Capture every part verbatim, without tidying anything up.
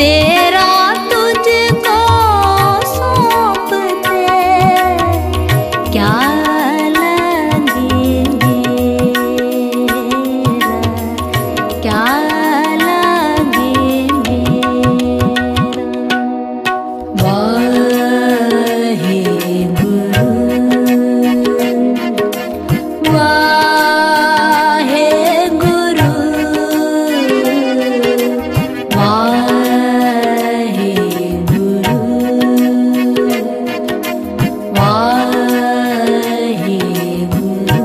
तेरा तुझको सौंपते क्या लगे मेरा, क्या लगे मेरा। वाहे गुरु वाहे गुरु वाहे गुरु वाहे गुरु।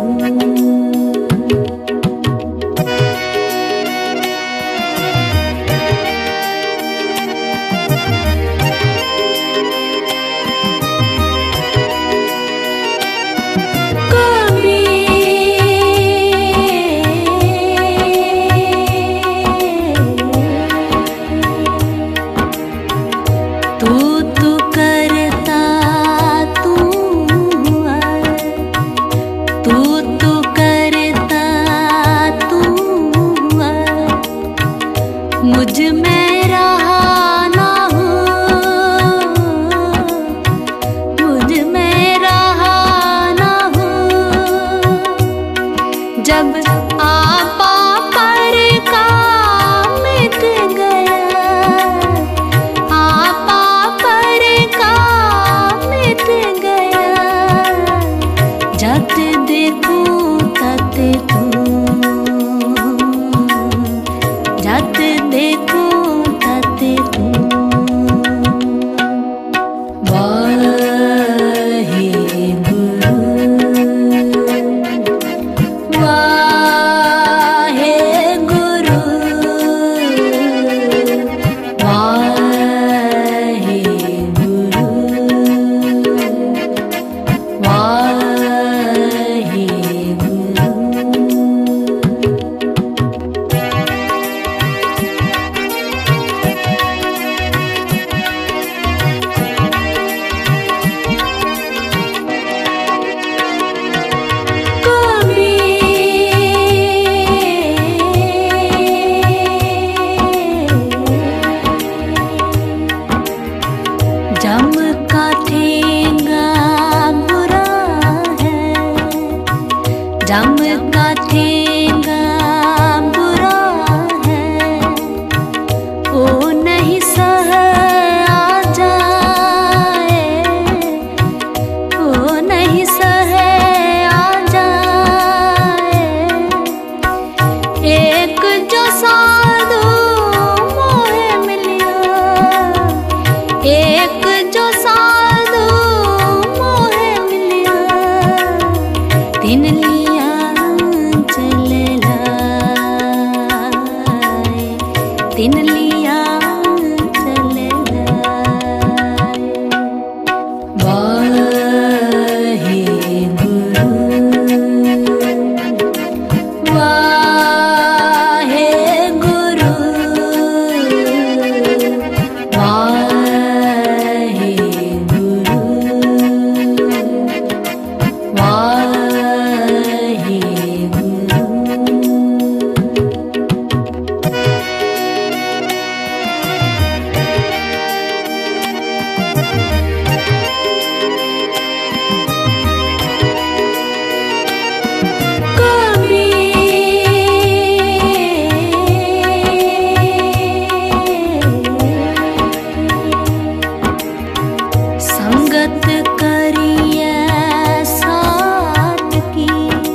तू तू करता तू हुआ, तू तू करता तू हुआ, मुझ में रहा ना हो, मुझ में रहा ना हो। जब आपा पर का मिट गया, आपा पर का मिट गया, जत देखूं तत तू, जत देखूं तत तू। वाहे गुरु वाहे गुरु वाहे गुरु वाहे गुरु। जम का ठेंगा बुरा है, जम का ठेंगा बुरा है, वो नहीं सह आ जाए, वो नहीं सह आ जाए। एक जो साधु मोहे मिलिया, एक जो साधु मोहे मिलिया, तिन लिया चल लाए, तिन लिया चल लाए। वाहे गुरु वाहे गुरु वाहे गुरु वाहे गुरु। संगत करिए साथ की,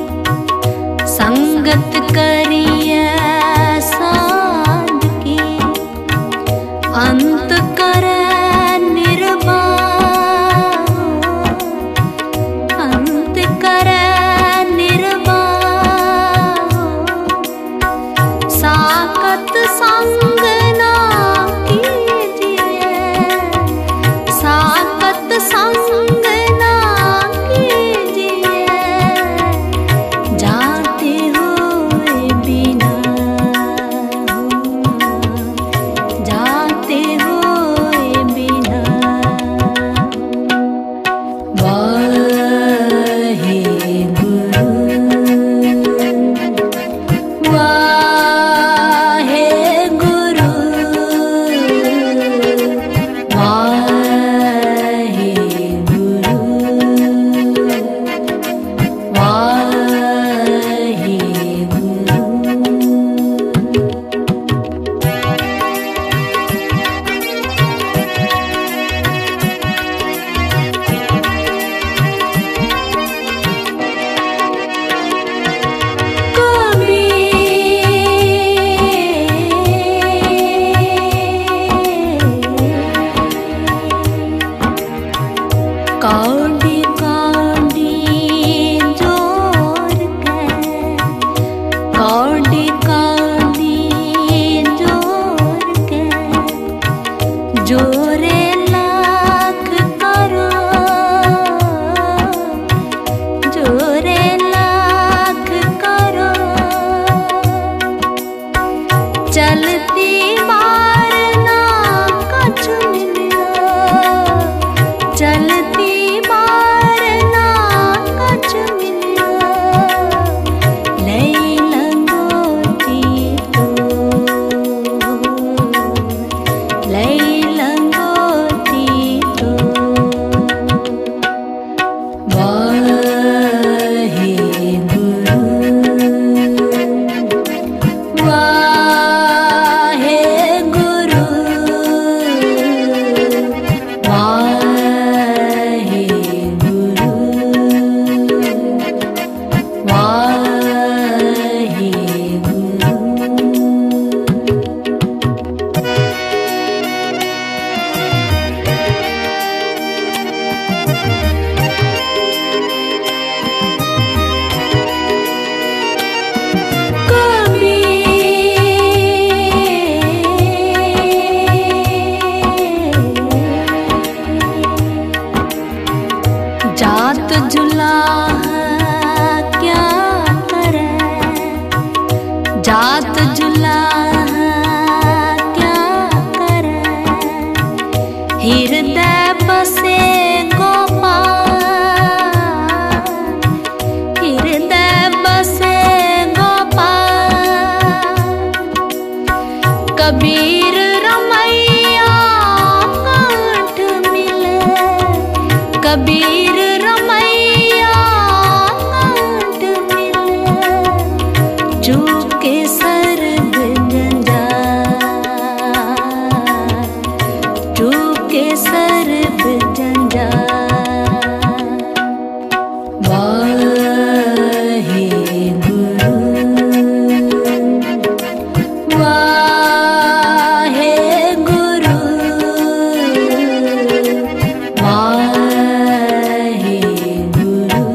संगत करिए साथ की, अंत करे निर्वाह, अंत करे निर्वाह। साकत संग ना कीजिए, साकत संग ना कीजिए, जाते हुए बिना, जाते हुए जोरे लाख करो, जोरे लाख करो, चलती बार ना कछु मिलो, चलती बार ना कछु मिलो, लई लंगोटी तो, लई लंगोटी तो। वाहे गुरु, वाहे गुरु, वाहे गुरु, वाहे गुरु। जात जुलाह क्या करे, जात जुलाह क्या करे, हृदय बसे गोपाल, हृदय बसे गोपाल, कबीर रमैया कांठ मिले, कबीर रमैया कांठ मिले, चूके सर्ब जंजाल, चूके सर्ब जंजाल। वाहे गुरु, वाहे गुरु, वाहे गुरु,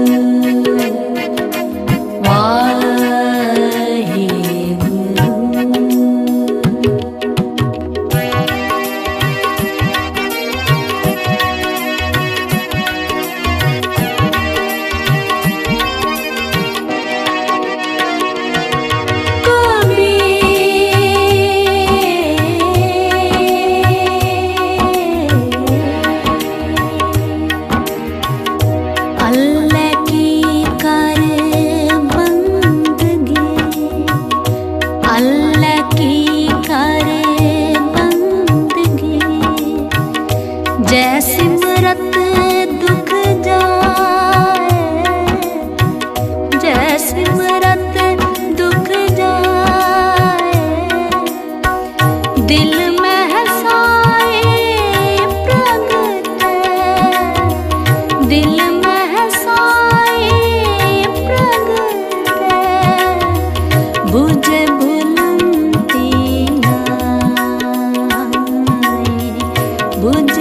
वाहे गुरु। अल्लाह की कर बंदगी, अल्लाह की कर बंदगी, जय सिमरत दुख जाए, जय सिमरत दुख जाए, दिल में हंसाए प्रगटे, दिल में हंसाए प्रगटे, बुझे बुलंदी नाई, बुझे